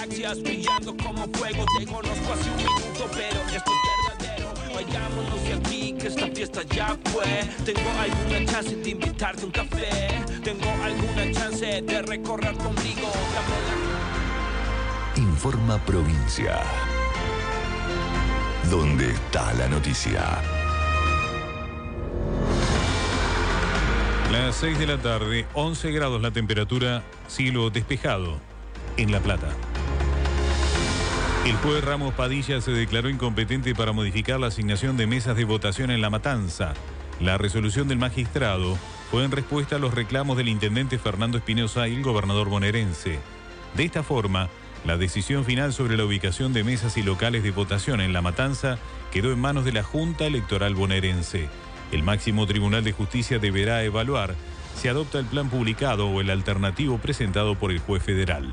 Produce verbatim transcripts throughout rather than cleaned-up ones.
galaxias brillando como fuego. Te conozco hace un minuto, pero esto es verdadero. Vayámonos de aquí, que esta fiesta ya fue. Tengo alguna chance de invitarte a un café. Tengo alguna chance de recorrer contigo. Informa Provincia. ¿Dónde está la noticia? Las seis de la tarde, once grados la temperatura, cielo despejado en La Plata. El juez Ramos Padilla se declaró incompetente para modificar la asignación de mesas de votación en La Matanza. La resolución del magistrado fue en respuesta a los reclamos del intendente Fernando Espinosa y el gobernador bonaerense. De esta forma, la decisión final sobre la ubicación de mesas y locales de votación en La Matanza quedó en manos de la Junta Electoral bonaerense. El máximo Tribunal de Justicia deberá evaluar si adopta el plan publicado o el alternativo presentado por el juez federal.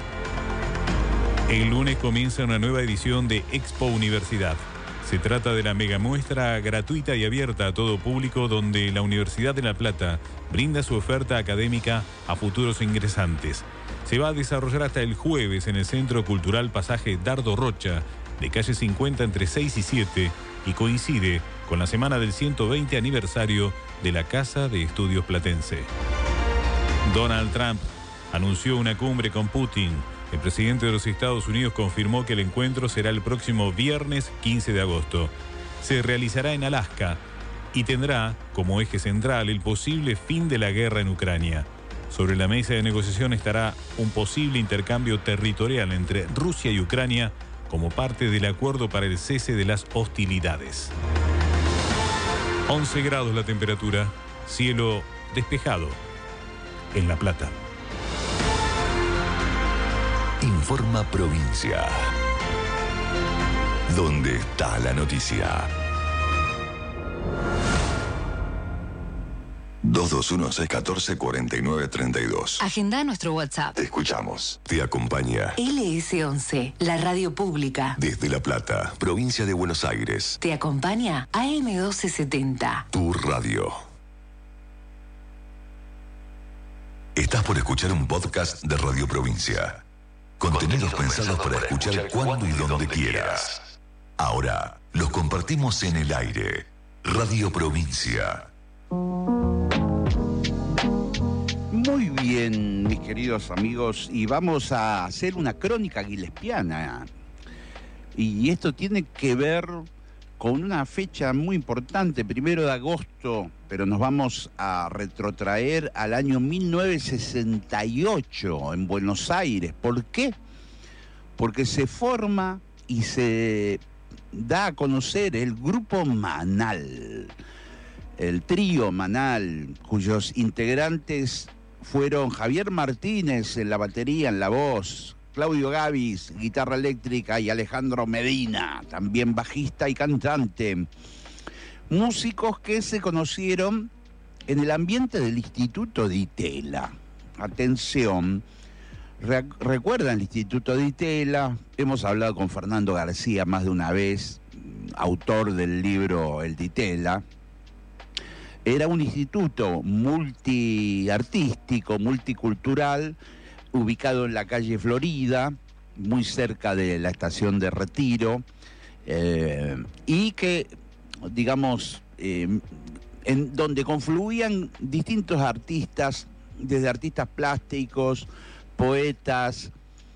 El lunes comienza una nueva edición de Expo Universidad. Se trata de la mega muestra gratuita y abierta a todo público donde la Universidad de La Plata brinda su oferta académica a futuros ingresantes. Se va a desarrollar hasta el jueves en el Centro Cultural Pasaje Dardo Rocha, de calle cincuenta entre seis y siete, y coincide con la semana del ciento veinte aniversario de la Casa de Estudios Platense. Donald Trump anunció una cumbre con Putin. El presidente de los Estados Unidos confirmó que el encuentro será el próximo viernes quince de agosto. Se realizará en Alaska y tendrá como eje central el posible fin de la guerra en Ucrania. Sobre la mesa de negociación estará un posible intercambio territorial entre Rusia y Ucrania como parte del acuerdo para el cese de las hostilidades. once grados la temperatura, cielo despejado en La Plata. Informa Provincia. ¿Dónde está la noticia? dos dos uno, seis uno cuatro, cuatro nueve tres dos. Agenda nuestro WhatsApp. Te escuchamos. Te acompaña L S once, la radio pública. desde La Plata, provincia de Buenos Aires. Te acompaña A M doce setenta. Tu radio. Estás por escuchar un podcast de Radio Provincia. Contenidos pensados para escuchar cuando y donde quieras. Ahora los compartimos en el aire. Radio Provincia. Muy bien, mis queridos amigos, y vamos a hacer una crónica gillespiana. Y esto tiene que ver con una fecha muy importante, primero de agosto, pero nos vamos a retrotraer al año mil novecientos sesenta y ocho en Buenos Aires. ¿Por qué? Porque se forma y se da a conocer el grupo Manal, el trío Manal, cuyos integrantes fueron Javier Martínez en la batería, en la voz, Claudio Gavis, guitarra eléctrica, y Alejandro Medina, también bajista y cantante. Músicos que se conocieron en el ambiente del Instituto Di Tella. Atención, re- recuerdan el Instituto Di Tella, hemos hablado con Fernando García más de una vez, autor del libro El Di Tella. Era un instituto multiartístico, multicultural, ubicado en la calle Florida, muy cerca de la estación de Retiro, eh, y que, digamos, eh, en donde confluían distintos artistas, desde artistas plásticos, poetas,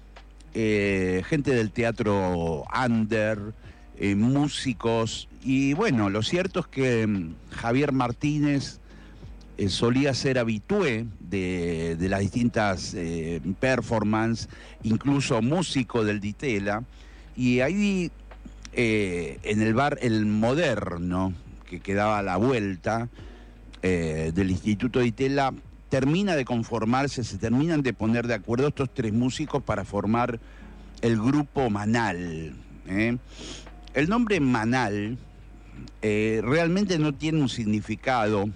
eh, gente del teatro under, eh, músicos. Y bueno, lo cierto es que mm, Javier Martínez eh, solía ser habitué de, de las distintas eh, performances, incluso músico del Di Tella, y ahí eh, en el bar El Moderno, que quedaba a la vuelta eh, del Instituto Di Tella, termina de conformarse, se terminan de poner de acuerdo estos tres músicos para formar el grupo Manal. ¿eh? El nombre Manal eh, realmente no tiene un significado.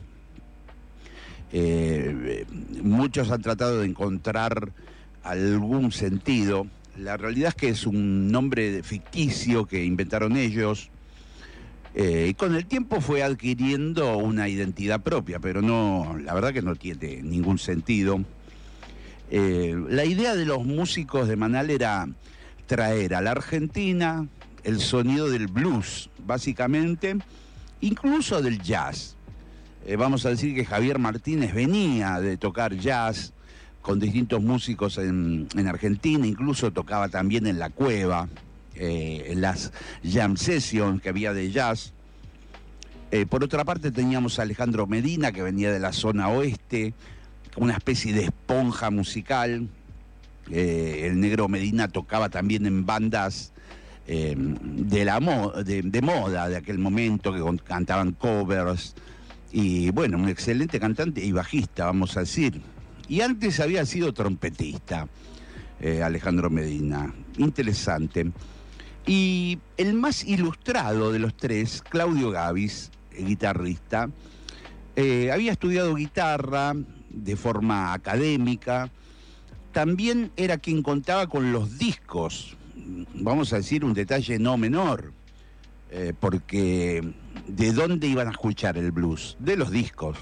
Eh, muchos han tratado de encontrar algún sentido. La realidad es que es un nombre ficticio que inventaron ellos, eh, y con el tiempo fue adquiriendo una identidad propia, pero no, la verdad que no tiene ningún sentido. Eh, la idea de los músicos de Manal era traer a la Argentina el sonido del blues, básicamente, incluso del jazz. Eh, vamos a decir que Javier Martínez venía de tocar jazz con distintos músicos en, en Argentina, incluso tocaba también en La Cueva, eh, en las jam sessions que había de jazz. Eh, por otra parte teníamos a Alejandro Medina, que venía de la zona oeste, una especie de esponja musical. Eh, el negro Medina tocaba también en bandas eh, de, la mo de, de moda de aquel momento, que cantaban covers, y bueno, un excelente cantante y bajista, vamos a decir. Y antes había sido trompetista, eh, Alejandro Medina, interesante. Y el más ilustrado de los tres, Claudio Gavis, guitarrista, eh, había estudiado guitarra de forma académica, también era quien contaba con los discos, vamos a decir un detalle no menor, eh, porque ¿de dónde iban a escuchar el blues? De los discos.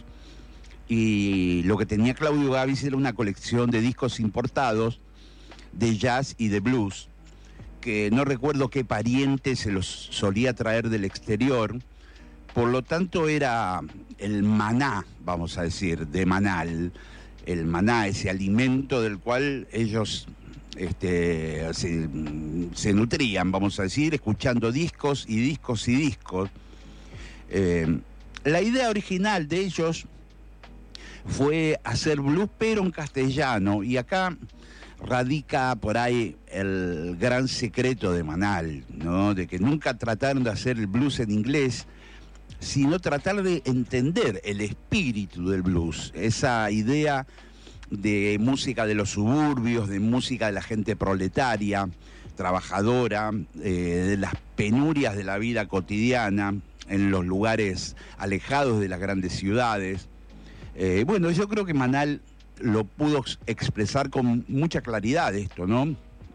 Y lo que tenía Claudio Gavis era una colección de discos importados de jazz y de blues, que no recuerdo qué pariente se los solía traer del exterior. Por lo tanto era el maná, vamos a decir, de Manal, el maná, ese alimento del cual ellos este, se, se nutrían, vamos a decir, escuchando discos y discos y discos. Eh, la idea original de ellos fue hacer blues, pero en castellano, y acá radica por ahí el gran secreto de Manal, ¿no? De que nunca trataron de hacer el blues en inglés, sino tratar de entender el espíritu del blues, esa idea de música de los suburbios, de música de la gente proletaria, trabajadora, eh, de las penurias de la vida cotidiana en los lugares alejados de las grandes ciudades. Eh, bueno, yo creo que Manal lo pudo expresar con mucha claridad esto, ¿no?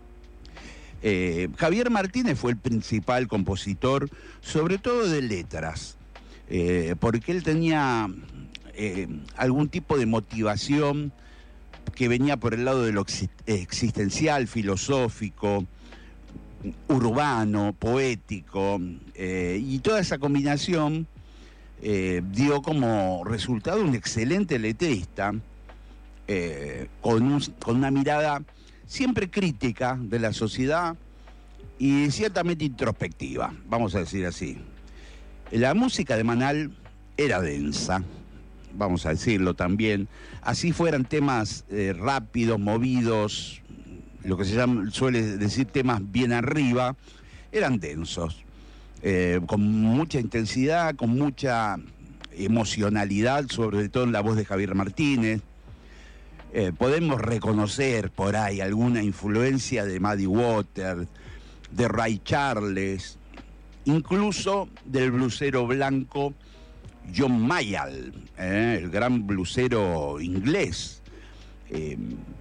Eh, Javier Martínez fue el principal compositor, sobre todo de letras, eh, porque él tenía eh, algún tipo de motivación que venía por el lado de lo existencial, filosófico, urbano, poético, eh, y toda esa combinación eh, dio como resultado un excelente letrista, eh, con, un, con una mirada siempre crítica de la sociedad y ciertamente introspectiva, vamos a decir así. La música de Manal era densa, vamos a decirlo también, así fueran temas eh, rápidos, movidos, lo que se llama, suele decir temas bien arriba, eran densos, eh, con mucha intensidad, con mucha emocionalidad, sobre todo en la voz de Javier Martínez. Eh, podemos reconocer por ahí alguna influencia de Muddy Waters, de Ray Charles, incluso del blusero blanco John Mayall, eh, el gran blusero inglés. Eh,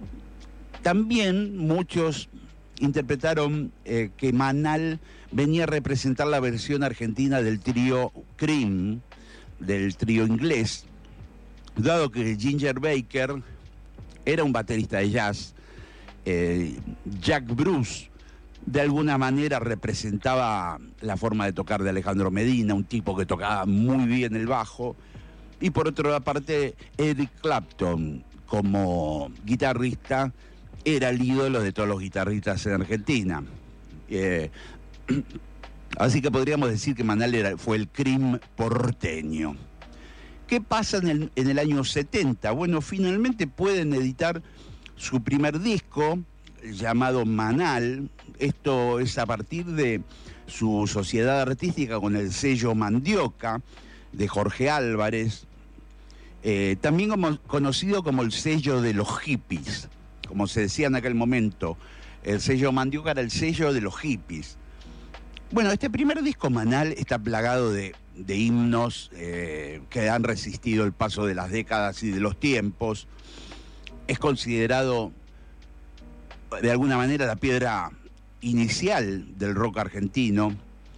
también muchos interpretaron eh, que Manal venía a representar la versión argentina del trío Cream, del trío inglés, dado que Ginger Baker era un baterista de jazz, eh, Jack Bruce de alguna manera representaba la forma de tocar de Alejandro Medina, un tipo que tocaba muy bien el bajo, y por otra parte Eric Clapton como guitarrista era el ídolo de todos los guitarristas en Argentina. Eh, así que podríamos decir que Manal era, fue el Cream porteño. ¿Qué pasa en el, en el año setenta? Bueno, finalmente pueden editar su primer disco, llamado Manal. Esto es a partir de su sociedad artística con el sello Mandioca de Jorge Álvarez, eh, también como, conocido como el sello de los hippies, como se decía en aquel momento. El sello Mandioca era el sello de los hippies. Bueno, este primer disco Manal está plagado de, de himnos eh, que han resistido el paso de las décadas y de los tiempos. Es considerado de alguna manera la piedra inicial del rock argentino,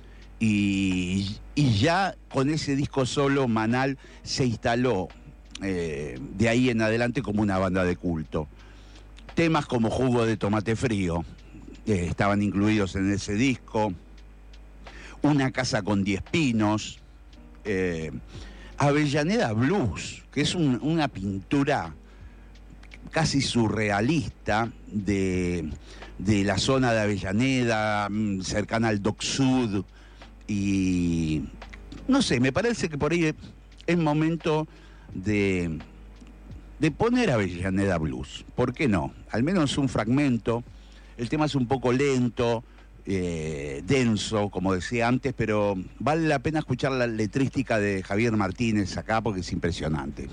y, y ya con ese disco solo Manal se instaló eh, de ahí en adelante como una banda de culto. Temas como Jugo de Tomate Frío eh, estaban incluidos en ese disco. Una casa con diez pinos. Eh, Avellaneda Blues, que es un, una pintura casi surrealista de, de la zona de Avellaneda, cercana al Dock Sud. Y no sé, me parece que por ahí es momento de, de poner Avellaneda Blues. ¿Por qué no? Al menos un fragmento. El tema es un poco lento, eh, denso, como decía antes, pero vale la pena escuchar la letrística de Javier Martínez acá porque es impresionante.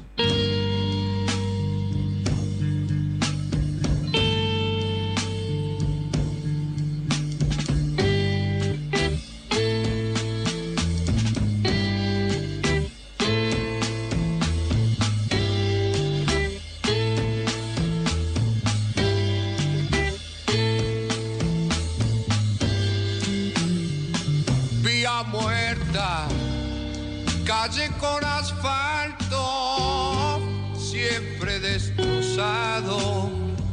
Muerta, calle con asfalto, siempre destrozado.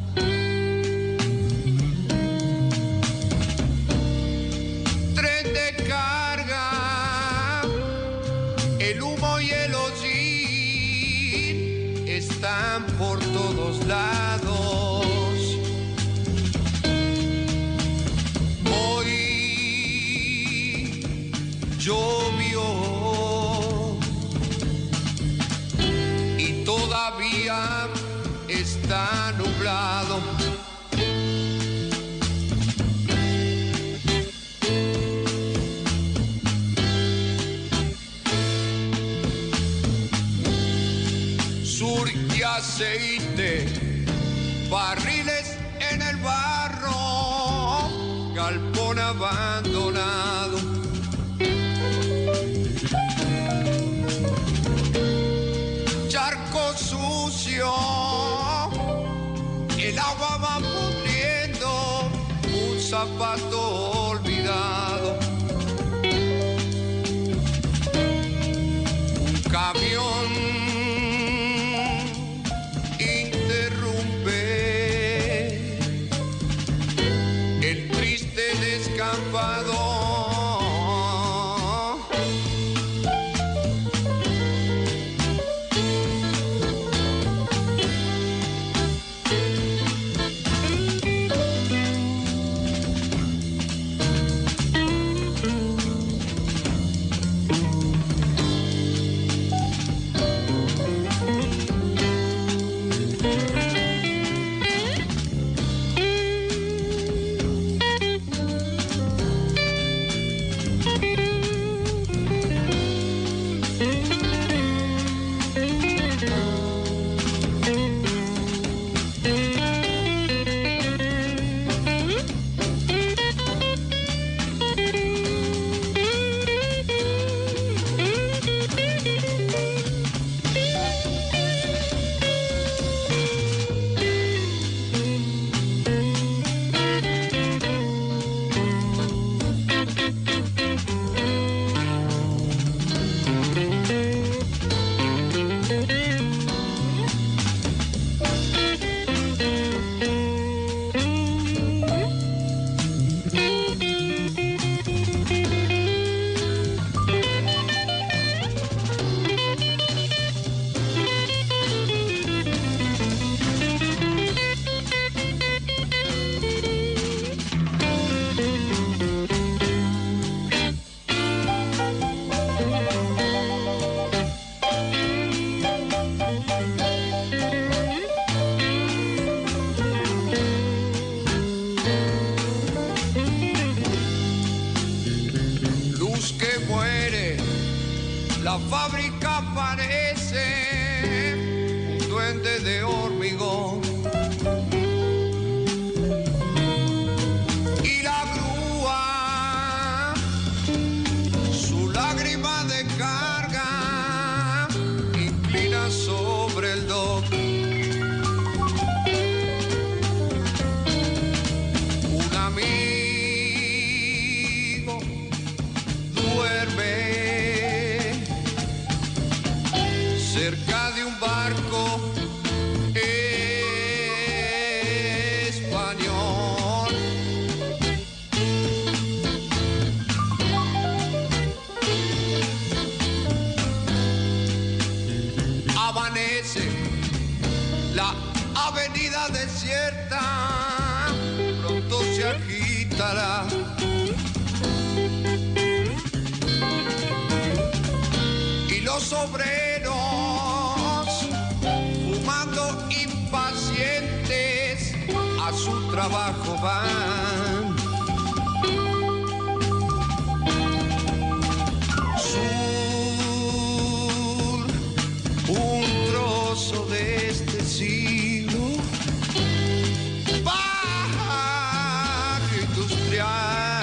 Tren de carga, el humo y el hollín están por todos lados. Llovió y todavía está nublado. Sur y aceite, barriles en el barro, galpón abandonado. Charco sucio, el agua va pudriendo, un zapato olvidado. Un camión interrumpe el triste descampado. La fábrica parece un duende de hormigón y la grúa, su lágrima de carga, inclina sobre el dock. Un amigo duerme cerca de un barco gustará. Y los obreros fumando impacientes a su trabajo van. Sur, un trozo de este siglo, barrio industrial.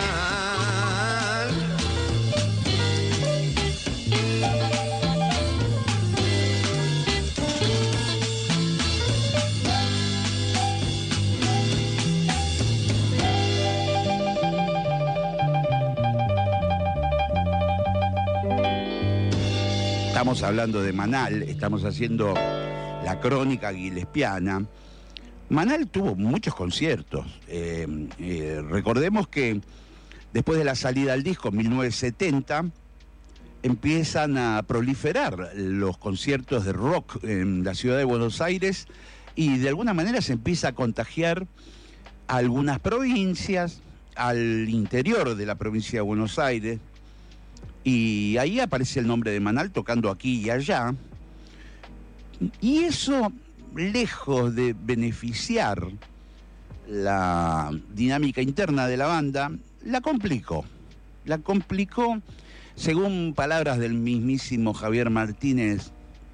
Estamos hablando de Manal, estamos haciendo la crónica guilespiana. Manal tuvo muchos conciertos. Eh, eh, recordemos que después de la salida del disco en mil novecientos setenta, empiezan a proliferar los conciertos de rock en la ciudad de Buenos Aires y de alguna manera se empieza a contagiar a algunas provincias, al interior de la provincia de Buenos Aires. Y ahí aparece el nombre de Manal tocando aquí y allá. Y eso, lejos de beneficiar la dinámica interna de la banda, la complicó. La complicó, según palabras del mismísimo Javier Martínez,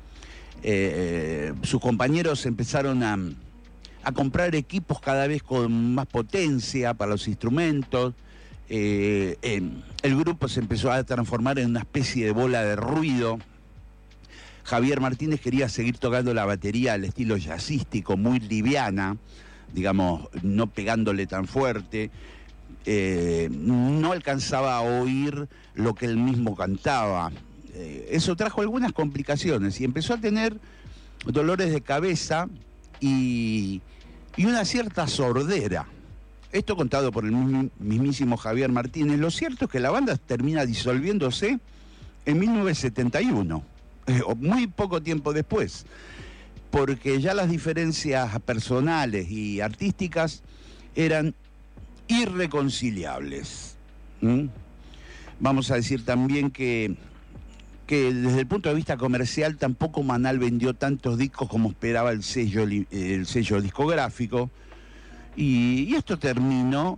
eh, sus compañeros empezaron a, a comprar equipos cada vez con más potencia para los instrumentos. Eh, eh, el grupo se empezó a transformar en una especie de bola de ruido. Javier Martínez quería seguir tocando la batería al estilo jazzístico, muy liviana, digamos, no pegándole tan fuerte. Eh, no alcanzaba a oír lo que él mismo cantaba. Eh, eso trajo algunas complicaciones y empezó a tener dolores de cabeza y, y una cierta sordera. Esto contado por el mismísimo Javier Martínez. Lo cierto es que la banda termina disolviéndose en mil novecientos setenta y uno, eh, muy poco tiempo después, porque ya las diferencias personales y artísticas eran irreconciliables. ¿Mm? Vamos a decir también que, que desde el punto de vista comercial tampoco Manal vendió tantos discos como esperaba el sello, el sello discográfico. Y, y esto terminó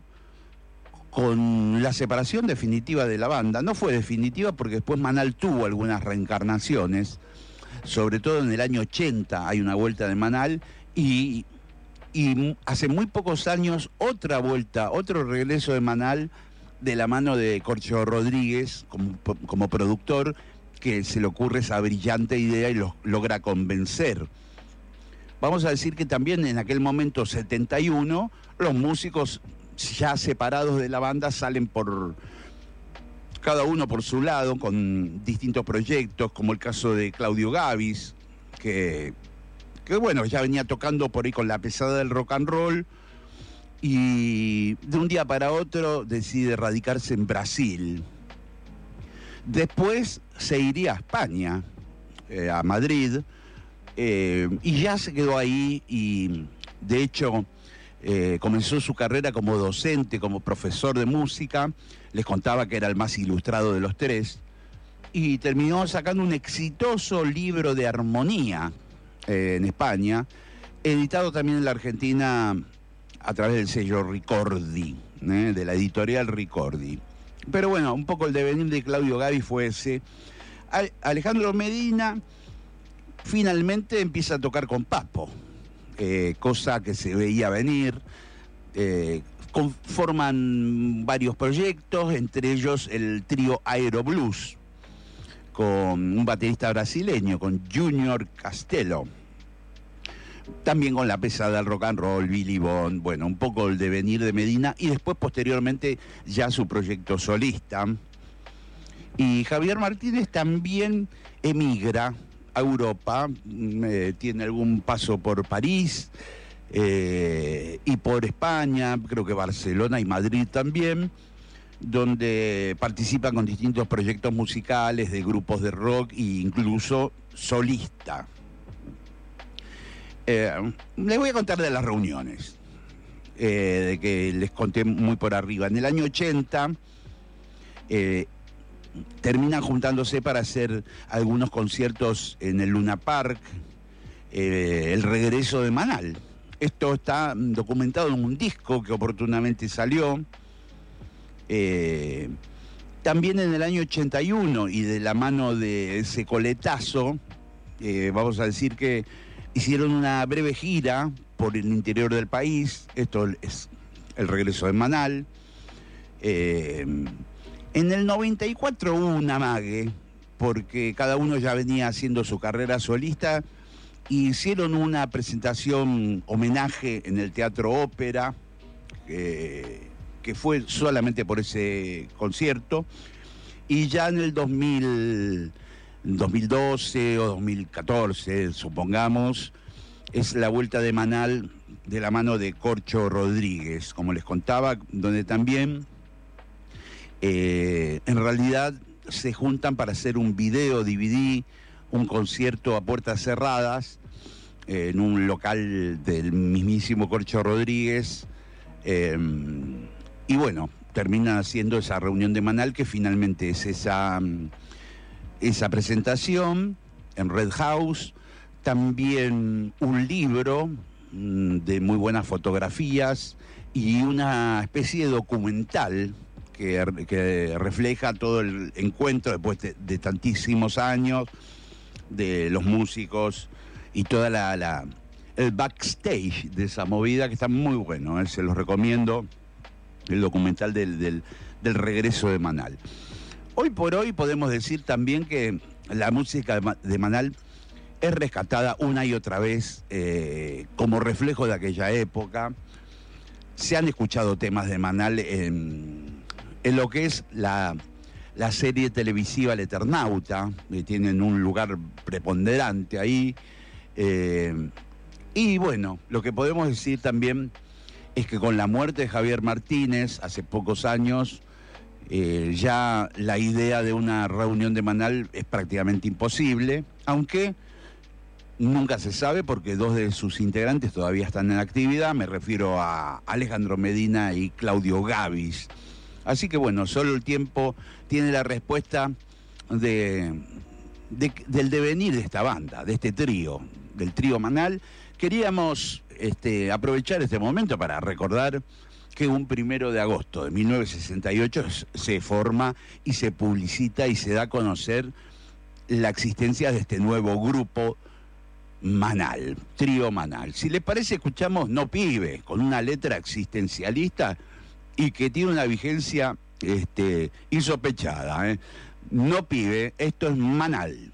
con la separación definitiva de la banda. No fue definitiva porque después Manal tuvo algunas reencarnaciones, sobre todo en el año ochenta hay una vuelta de Manal y, y hace muy pocos años otra vuelta, otro regreso de Manal de la mano de Corcho Rodríguez como, como productor, que se le ocurre esa brillante idea y lo logra convencer. Vamos a decir que también en aquel momento, setenta y uno, los músicos ya separados de la banda salen por cada uno por su lado, con distintos proyectos, como el caso de Claudio Gavis, que, que bueno, ya venía tocando por ahí con la pesada del rock and roll, y de un día para otro decide radicarse en Brasil. Después se iría a España, eh, a Madrid, Eh, y ya se quedó ahí y de hecho eh, comenzó su carrera como docente, como profesor de música. Les contaba que era el más ilustrado de los tres y terminó sacando un exitoso libro de armonía eh, en España, editado también en la Argentina a través del sello Ricordi, ¿eh? de la editorial Ricordi. Pero bueno, un poco el devenir de Claudio Gavis fue ese. A- Alejandro Medina finalmente empieza a tocar con Papo, eh, cosa que se veía venir. Eh, conforman varios proyectos, entre ellos el trío Aero Blues, con un baterista brasileño, con Junior Castelo. También con la pesada del rock and roll, Billy Bond, bueno, un poco el devenir de Medina, y después, posteriormente, ya su proyecto solista. Y Javier Martínez también emigra a Europa, eh, tiene algún paso por París eh, y por España, creo que Barcelona y Madrid también, donde participa con distintos proyectos musicales de grupos de rock e incluso solista. Eh, les voy a contar de las reuniones. eh, de que les conté muy por arriba. En el año ochenta eh, terminan juntándose para hacer algunos conciertos en el Luna Park, eh, el regreso de Manal. Esto está documentado en un disco que oportunamente salió. Eh, también en el año ochenta y uno, y de la mano de ese coletazo, eh, vamos a decir que hicieron una breve gira por el interior del país. Esto es el regreso de Manal. Eh, en el noventa y cuatro hubo un amague, porque cada uno ya venía haciendo su carrera solista. Hicieron una presentación homenaje en el Teatro Ópera, eh, que fue solamente por ese concierto, y ya en el dos mil, dos mil doce o dos mil catorce, supongamos, es la vuelta de Manal de la mano de Corcho Rodríguez, como les contaba, donde también eh, en realidad se juntan para hacer un video D V D, un concierto a puertas cerradas, eh, en un local del mismísimo Corcho Rodríguez, eh, y bueno, termina haciendo esa reunión de Manal, que finalmente es esa, esa presentación en Red House, también un libro de muy buenas fotografías y una especie de documental que, que refleja todo el encuentro después de, de tantísimos años, de los músicos y toda la, la el backstage de esa movida, que está muy bueno, ¿eh? Se los recomiendo, el documental del, del, del regreso de Manal. Hoy por hoy podemos decir también que la música de Manal es rescatada una y otra vez eh, como reflejo de aquella época. Se han escuchado temas de Manal en, en lo que es la, la serie televisiva El Eternauta, que tienen un lugar preponderante ahí. Eh, y bueno, lo que podemos decir también es que con la muerte de Javier Martínez hace pocos años, eh, ya la idea de una reunión de Manal es prácticamente imposible, aunque nunca se sabe porque dos de sus integrantes todavía están en actividad. Me refiero a Alejandro Medina y Claudio Gavis. Así que bueno, solo el tiempo tiene la respuesta de, de, del devenir de esta banda, de este trío, del trío Manal. Queríamos este, aprovechar este momento para recordar que un primero de agosto de mil novecientos sesenta y ocho se forma y se publicita y se da a conocer la existencia de este nuevo grupo Manal, trío Manal. Si les parece, escuchamos No Pibe, con una letra existencialista y que tiene una vigencia este, insospechada, ¿eh? No Pibe, esto es Manal.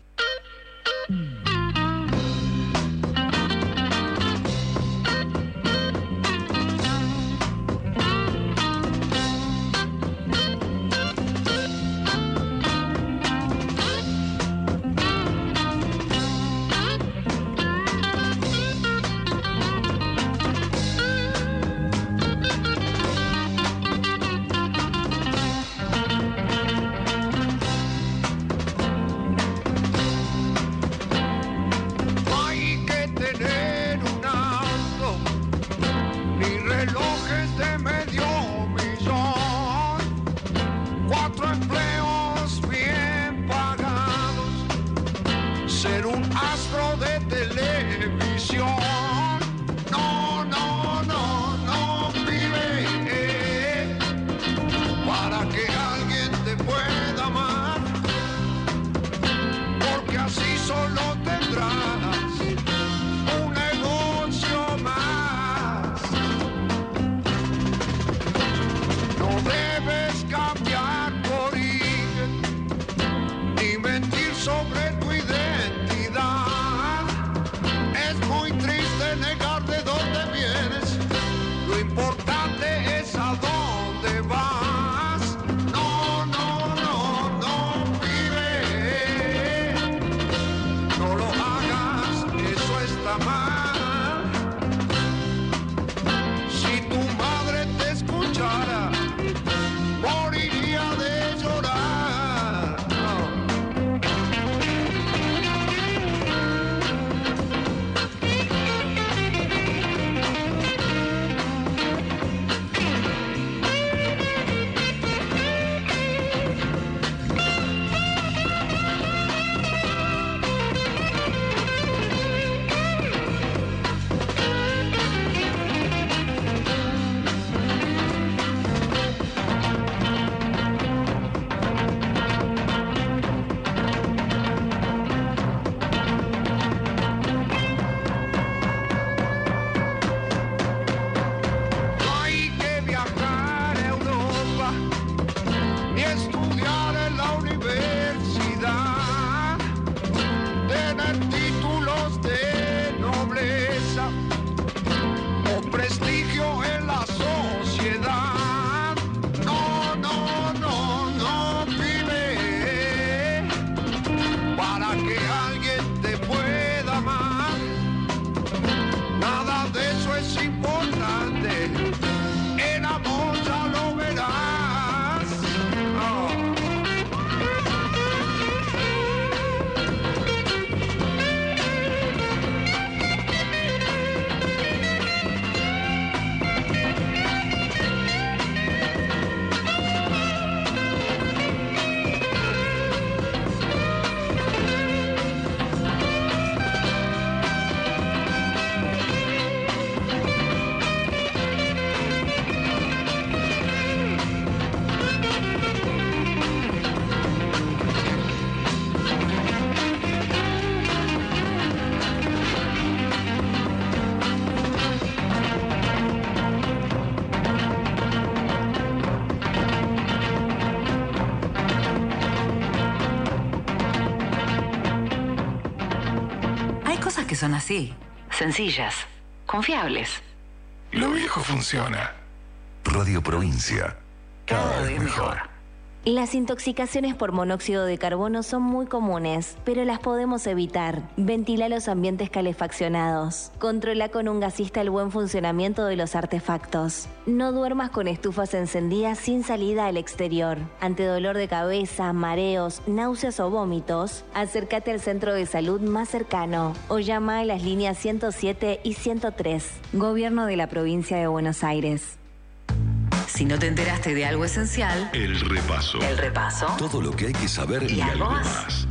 son así. Sencillas, confiables. Lo viejo funciona. Radio Provincia. Cada vez mejor. Las intoxicaciones por monóxido de carbono son muy comunes, pero las podemos evitar. Ventila los ambientes calefaccionados. Controla con un gasista el buen funcionamiento de los artefactos. No duermas con estufas encendidas sin salida al exterior. Ante dolor de cabeza, mareos, náuseas o vómitos, acércate al centro de salud más cercano o llama a las líneas ciento siete y ciento tres. Gobierno de la Provincia de Buenos Aires. Si no te enteraste de algo esencial, El repaso. el repaso. Todo lo que hay que saber y, ¿Y algo algo más.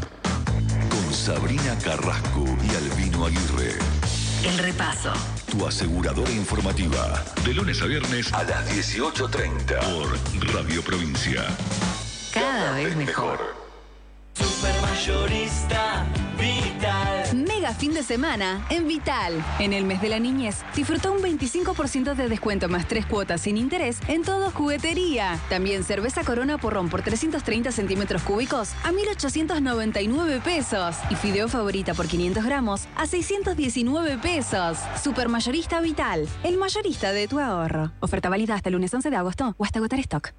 Con Sabrina Carrasco y Albino Aguirre. El repaso. Tu aseguradora informativa. De lunes a viernes a las dieciocho treinta. Por Radio Provincia. Cada vez mejor. Supermayorista Vital. Mega fin de semana en Vital. En el mes de la niñez, disfruta un veinticinco por ciento de descuento más tres cuotas sin interés en todo juguetería. También cerveza Corona Porrón por trescientos treinta centímetros cúbicos a mil ochocientos noventa y nueve pesos. Y fideo favorita por quinientos gramos a seiscientos diecinueve pesos. Supermayorista Vital, el mayorista de tu ahorro. Oferta válida hasta el lunes once de agosto o hasta agotar stock.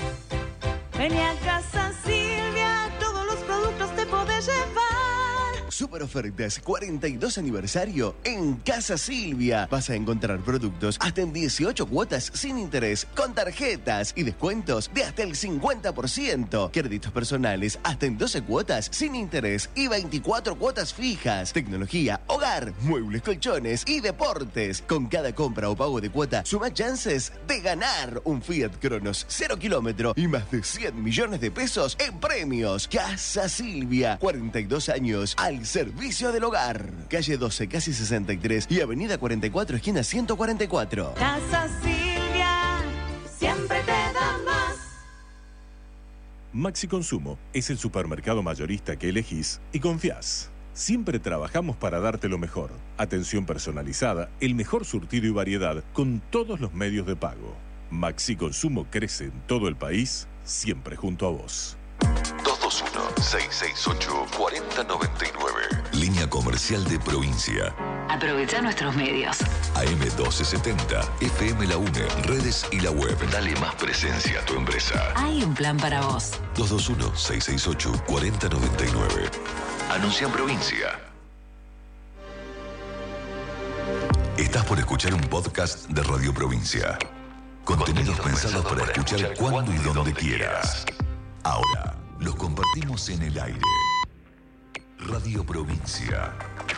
Ven a Casa Silvia, todos los productos te podés llevar. Super ofertas cuarenta y dos aniversario en Casa Silvia. Vas a encontrar productos hasta en dieciocho cuotas sin interés, con tarjetas y descuentos de hasta el cincuenta por ciento. Créditos personales hasta en doce cuotas sin interés y veinticuatro cuotas fijas. Tecnología, hogar, muebles, colchones y deportes. Con cada compra o pago de cuota, suma chances de ganar un Fiat Cronos cero kilómetro y más de cien millones de pesos en premios. Casa Silvia, cuarenta y dos años al servicio del hogar. Calle doce, casi sesenta y tres y Avenida cuarenta y cuatro, esquina ciento cuarenta y cuatro. Casa Silvia, siempre te da más. Maxi Consumo es el supermercado mayorista que elegís y confías. Siempre trabajamos para darte lo mejor. Atención personalizada, el mejor surtido y variedad con todos los medios de pago. Maxi Consumo crece en todo el país, siempre junto a vos. dos dos uno, seis seis ocho, cuatro cero nueve nueve. Línea comercial de Provincia. Aprovecha nuestros medios. A M doce setenta, F M La UNE, redes y la web. Dale más presencia a tu empresa. Hay un plan para vos. dos dos uno, seis seis ocho, cuatro cero nueve nueve. Anuncia en Provincia. Estás por escuchar un podcast de Radio Provincia. Contenidos pensados para escuchar cuando y donde quieras. Ahora los compartimos en el aire. Radio Provincia.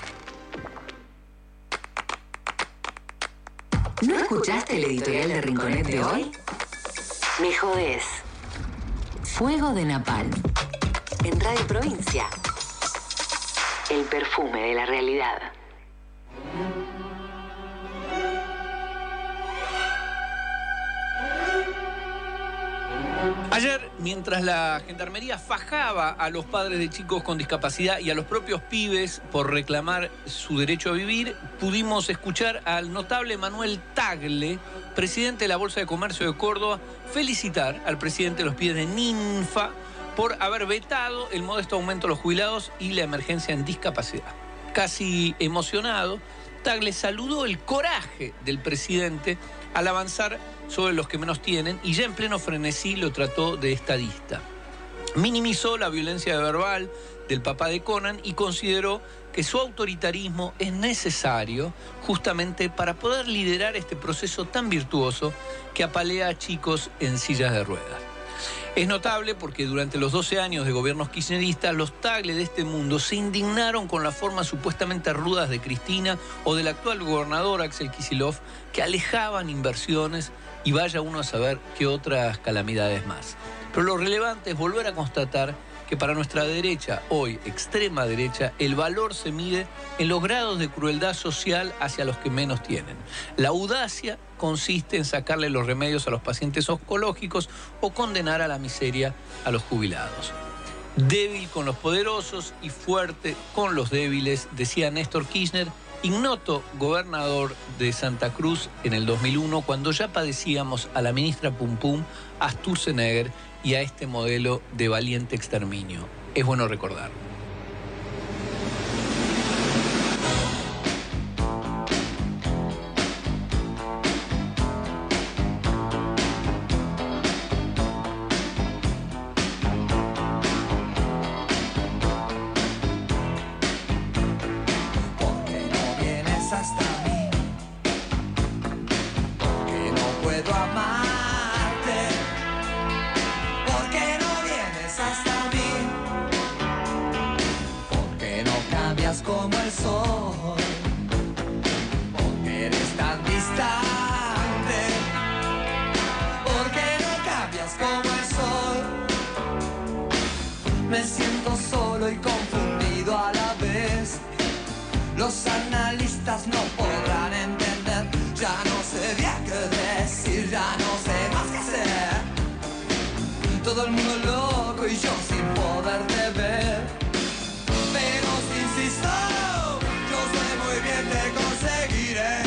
¿No escuchaste el editorial de Rinconet de hoy? Me jodés. Fuego de Napalm. En Radio Provincia. El perfume de la realidad. Ayer, mientras la Gendarmería fajaba a los padres de chicos con discapacidad y a los propios pibes por reclamar su derecho a vivir, pudimos escuchar al notable Manuel Tagle, presidente de la Bolsa de Comercio de Córdoba, felicitar al presidente de los pibes de Ninfa por haber vetado el modesto aumento de los jubilados y la emergencia en discapacidad. Casi emocionado, Tagle saludó el coraje del presidente al avanzar sobre los que menos tienen y ya en pleno frenesí lo trató de estadista. Minimizó la violencia verbal del papá de Conan y consideró que su autoritarismo es necesario justamente para poder liderar este proceso tan virtuoso que apalea a chicos en sillas de ruedas. Es notable porque durante los doce años de gobiernos kirchneristas, los Tagle de este mundo se indignaron con las formas supuestamente rudas de Cristina o del actual gobernador Axel Kicillof, que alejaban inversiones y vaya uno a saber qué otras calamidades más. Pero lo relevante es volver a constatar que para nuestra derecha, hoy extrema derecha, el valor se mide en los grados de crueldad social hacia los que menos tienen. La audacia consiste en sacarle los remedios a los pacientes oncológicos o condenar a la miseria a los jubilados. Débil con los poderosos y fuerte con los débiles, decía Néstor Kirchner, ignoto gobernador de Santa Cruz en el dos mil uno, cuando ya padecíamos a la ministra Pum Pum, a Sturzenegger y a este modelo de valiente exterminio. Es bueno recordar. cambias como el sol? ¿Por qué eres tan distante? ¿Por qué no cambias como el sol? Me siento solo y confundido a la vez. Los analistas no podrán entender. Ya no sé bien qué decir, ya no sé más qué hacer. Todo el mundo loco y yo sin poderte ver. Pero si insisto, yo sé muy bien te conseguiré.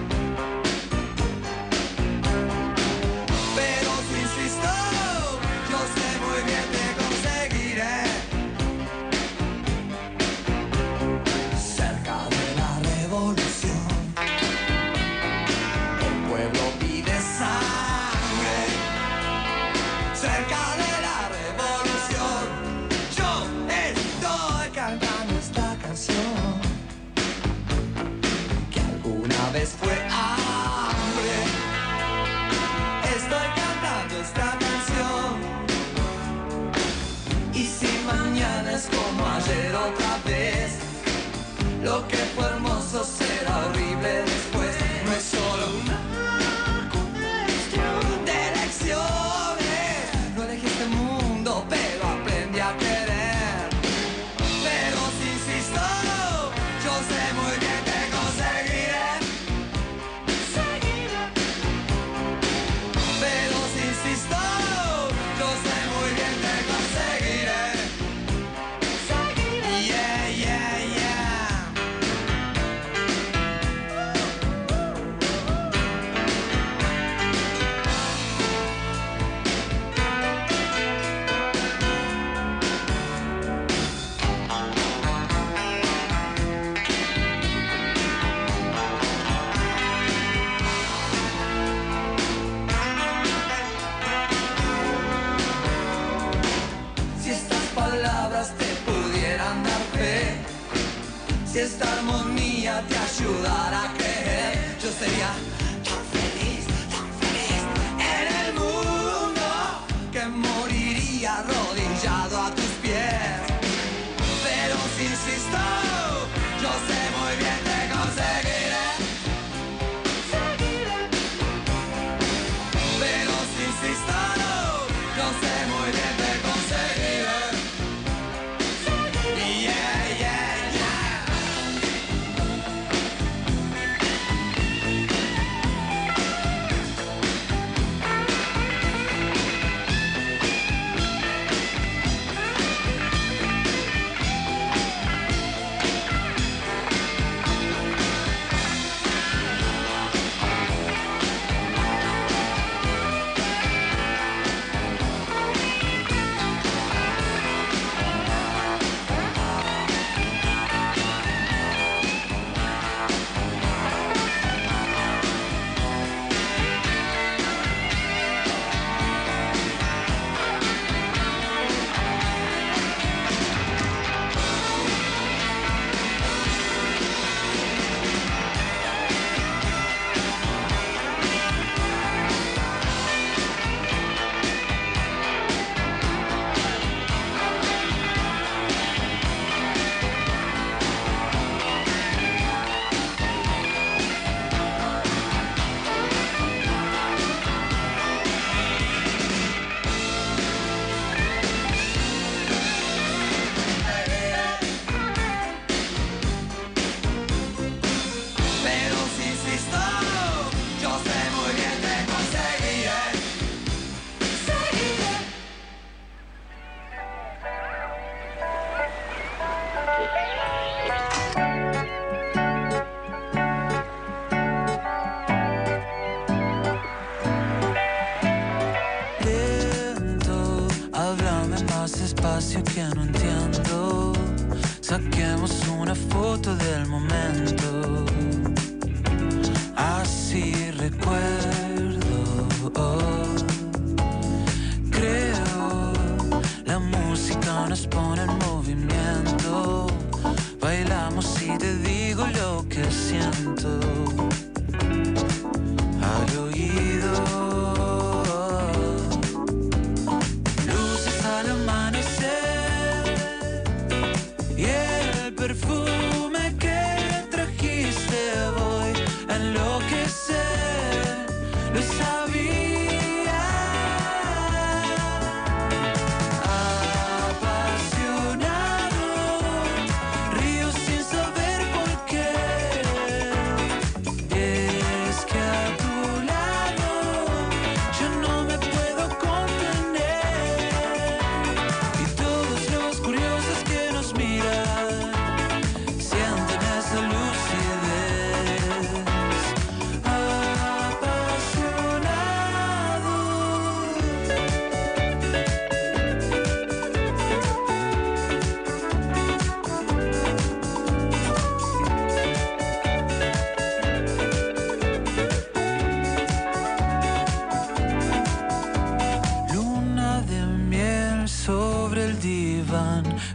Pero si insisto, yo sé muy bien te conseguiré. Cerca de la revolución, el pueblo pide sangre. Cerca de la revolución, yo estoy cantando esta canción que alguna vez fue hambre. Estoy cantando esta canción. Y si mañana es como ayer otra vez, lo que fue hermoso será horrible después. No es solo una cuestión de elecciones. No elegí este mundo, pero aprendí a querer. Pero si insisto, yo sé muy bien que conseguiré. Pero si insisto, yo sé muy bien que conseguiré. Yeah, yeah, yeah. Si estas palabras te pudieran dar fe, si esta armonía te ayudara a creer, yo sería tan feliz, tan feliz en el mundo que moriría arrodillado a tus pies. Pero si insisto, yo sé muy bien que conseguiré. Pero si insisto, yo sé muy bien que conseguiré. Yeah, yeah, yeah. Pero si insisto, yo sé muy bien que conseguiré. Seguiré. Lento, háblame más despacio que no entiendo. Saquemos una foto del momento. Así recuerdo. Creo la música nos pone en movimiento. Bailamos y te digo lo que siento al oído. Luces al amanecer y el perfume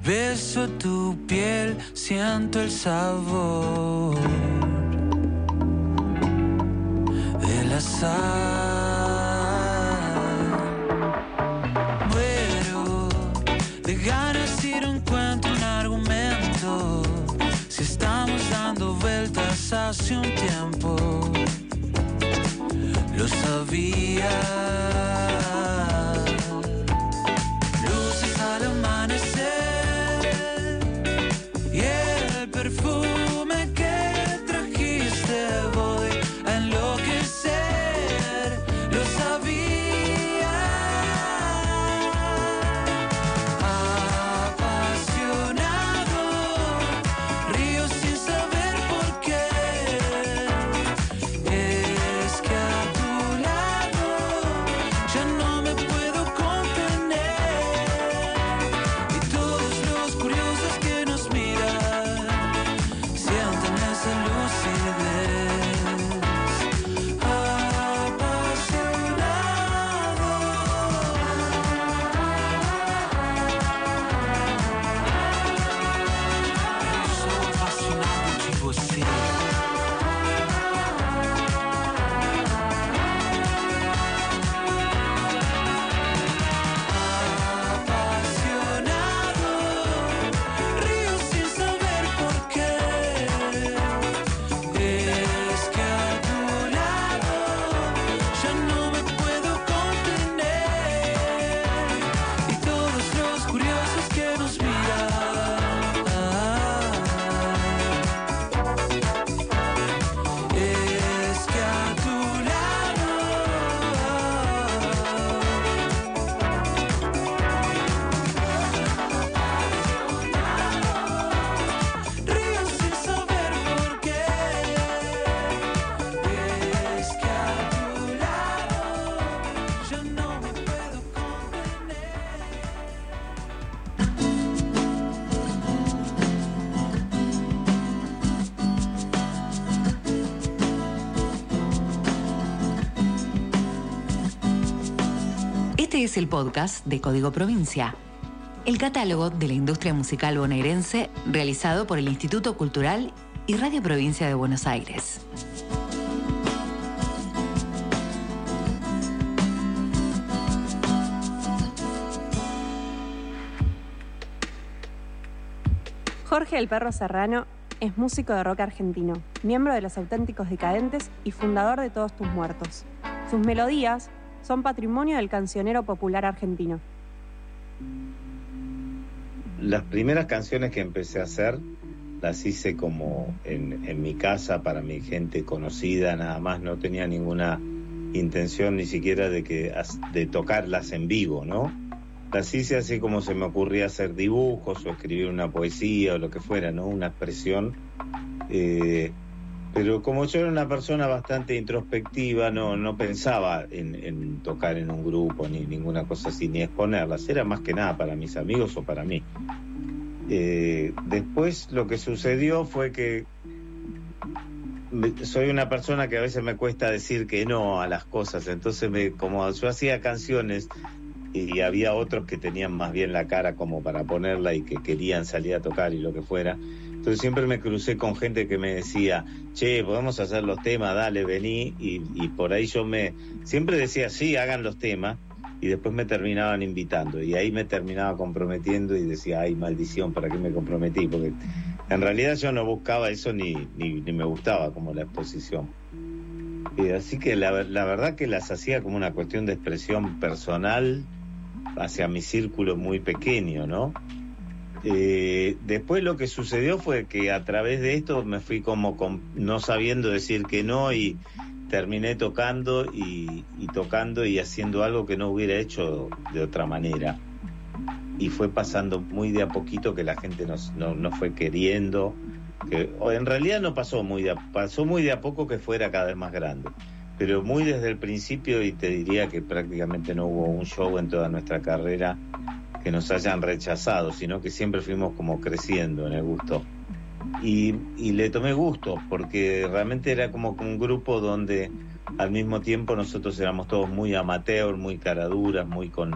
Beso tu piel, siento el sabor del azar. Muero de ganas y no encuentro un argumento. Si estamos dando vueltas hace un tiempo, lo sabía. Luces al amanecer y el perfume que trajiste, voy a enloquecer. Lo sabía. Apasionado, río sin saber por qué. Es que a tu lado ya no me puedo contener. Y todos los curiosos que nos miran sienten esa lucidez. Apasionado. Sono fascinato de você. Apasionado, río sin saber por qué. Es que a tu lado ya no me puedo contener. Y todos los curiosos que nos miran, es que a tu lado río sin saber por qué. Es que a tu lado yo no me puedo contener. Este es el podcast de Código Provincia, el catálogo de la industria musical bonaerense realizado por el Instituto Cultural y Radio Provincia de Buenos Aires. Jorge el Perro Serrano es músico de rock argentino, miembro de Los Auténticos Decadentes y fundador de Todos Tus Muertos. Sus melodías son patrimonio del cancionero popular argentino. Las primeras canciones que empecé a hacer las hice como en, en mi casa para mi gente conocida, nada más, no tenía ninguna intención ni siquiera de que de tocarlas en vivo, ¿no? Las hice así como se me ocurría hacer dibujos o escribir una poesía o lo que fuera, ¿no? Una expresión. Eh, pero como yo era una persona bastante introspectiva, no, no pensaba en, en tocar en un grupo ni ninguna cosa así, ni exponerlas. Era más que nada para mis amigos o para mí. Eh, después lo que sucedió fue que me, soy una persona que a veces me cuesta decir que no a las cosas. Entonces, me, como yo hacía canciones y había otros que tenían más bien la cara como para ponerla y que querían salir a tocar y lo que fuera, entonces siempre me crucé con gente que me decía, che, podemos hacer los temas, dale, vení, y, y por ahí yo me siempre decía, sí, hagan los temas, y después me terminaban invitando, y ahí me terminaba comprometiendo y decía, ay, maldición, ¿para qué me comprometí? Porque en realidad yo no buscaba eso ni, ni, ni me gustaba como la exposición. Eh, así que la, la verdad que las hacía como una cuestión de expresión personal hacia mi círculo muy pequeño, ¿no? Eh, después lo que sucedió fue que a través de esto me fui como con, no sabiendo decir que no, y terminé tocando y, y tocando y haciendo algo que no hubiera hecho de otra manera, y fue pasando muy de a poquito que la gente nos, no, no fue queriendo, que, o en realidad no pasó muy de a, pasó muy de a poco que fuera cada vez más grande, pero muy desde el principio, y te diría que prácticamente no hubo un show en toda nuestra carrera que nos hayan rechazado, sino que siempre fuimos como creciendo en el gusto. Y, y le tomé gusto, porque realmente era como un grupo donde al mismo tiempo nosotros éramos todos muy amateur, muy caraduras, muy con,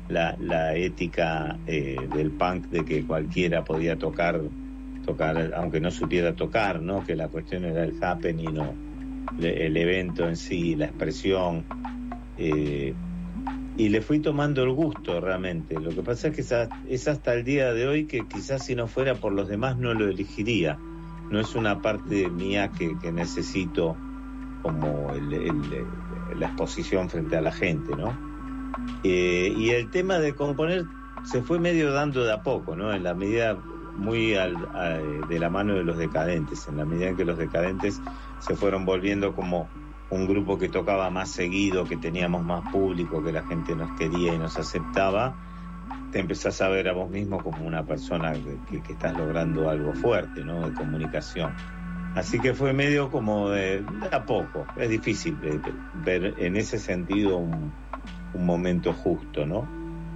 la, la ética eh, del punk de que cualquiera podía tocar, tocar aunque no supiera tocar, ¿no? Que la cuestión era el happening, ¿no? El evento en sí, la expresión, eh, y le fui tomando el gusto realmente. Lo que pasa es que es, a, es hasta el día de hoy que quizás si no fuera por los demás no lo elegiría. No es una parte mía que, que necesito como el, el, la exposición frente a la gente, ¿no? Eh, y el tema de componer se fue medio dando de a poco, ¿no? En la medida muy al, a, de la mano de los Decadentes, en la medida en que los Decadentes se fueron volviendo como un grupo que tocaba más seguido, que teníamos más público, que la gente nos quería y nos aceptaba, te empezás a ver a vos mismo como una persona que, que, que estás logrando algo fuerte, ¿no? De comunicación. Así que fue medio como de, de a poco. Es difícil ver, ver en ese sentido un, un momento justo, ¿no?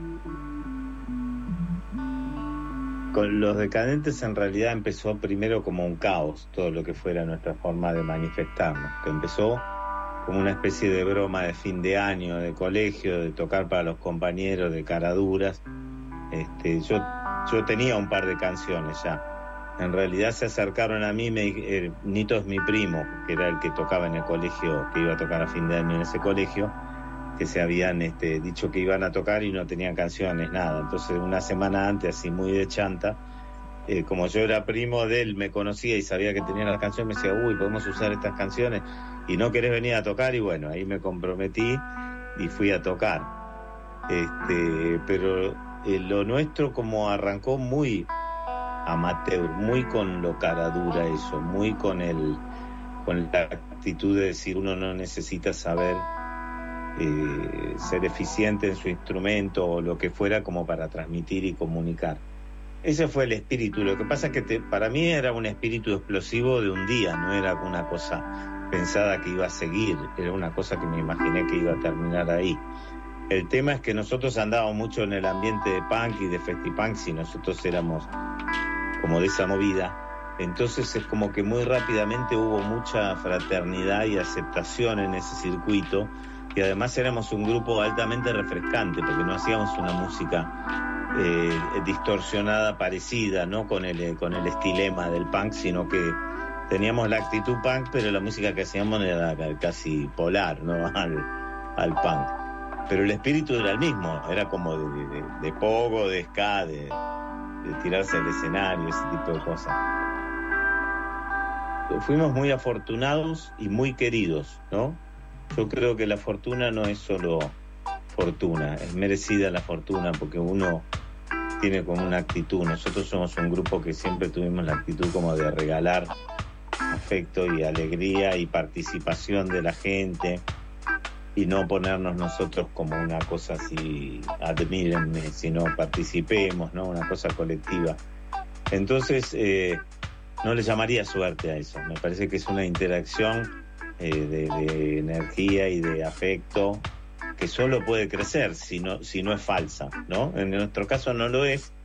Con los Decadentes en realidad empezó primero como un caos, todo lo que fuera nuestra forma de manifestarnos, que empezó como una especie de broma de fin de año, de colegio, de tocar para los compañeros, de caraduras. Este, yo, yo tenía un par de canciones ya. En realidad se acercaron a mí, me, eh, Nito es mi primo, que era el que tocaba en el colegio, que iba a tocar a fin de año en ese colegio, que se habían este, dicho que iban a tocar y no tenían canciones, nada. Entonces una semana antes, así muy de chanta, eh, como yo era primo de él, me conocía y sabía que tenía las canciones, me decía, uy, podemos usar estas canciones y no querés venir a tocar, y bueno, ahí me comprometí y fui a tocar. Este, pero eh, lo nuestro como arrancó muy amateur, muy con lo cara dura eso, muy con el con la actitud de decir uno no necesita saber Eh, ser eficiente en su instrumento o lo que fuera como para transmitir y comunicar. Ese fue el espíritu. Lo que pasa es que te, para mí era un espíritu explosivo de un día, no era una cosa pensada que iba a seguir, era una cosa que me imaginé que iba a terminar ahí. El tema es que nosotros andábamos mucho en el ambiente de punk y de festipunk, y nosotros éramos como de esa movida. Entonces es como que muy rápidamente hubo mucha fraternidad y aceptación en ese circuito. Y además éramos un grupo altamente refrescante, porque no hacíamos una música eh, distorsionada, parecida, ¿no? Con el, con el estilema del punk, sino que teníamos la actitud punk, pero la música que hacíamos era casi polar, ¿no? Al, al punk. Pero el espíritu era el mismo, era como de, de, de pogo, de ska, de, de tirarse al escenario, ese tipo de cosas. Fuimos muy afortunados y muy queridos, ¿no? Yo creo que la fortuna no es solo fortuna, es merecida la fortuna porque uno tiene como una actitud. Nosotros somos un grupo que siempre tuvimos la actitud como de regalar afecto y alegría y participación de la gente y no ponernos nosotros como una cosa así, admírenme, sino participemos, ¿no? Una cosa colectiva. Entonces, eh, no le llamaría suerte a eso. Me parece que es una interacción Eh, de, de energía y de afecto que solo puede crecer si no, si no es falsa, ¿no? En nuestro caso no lo es,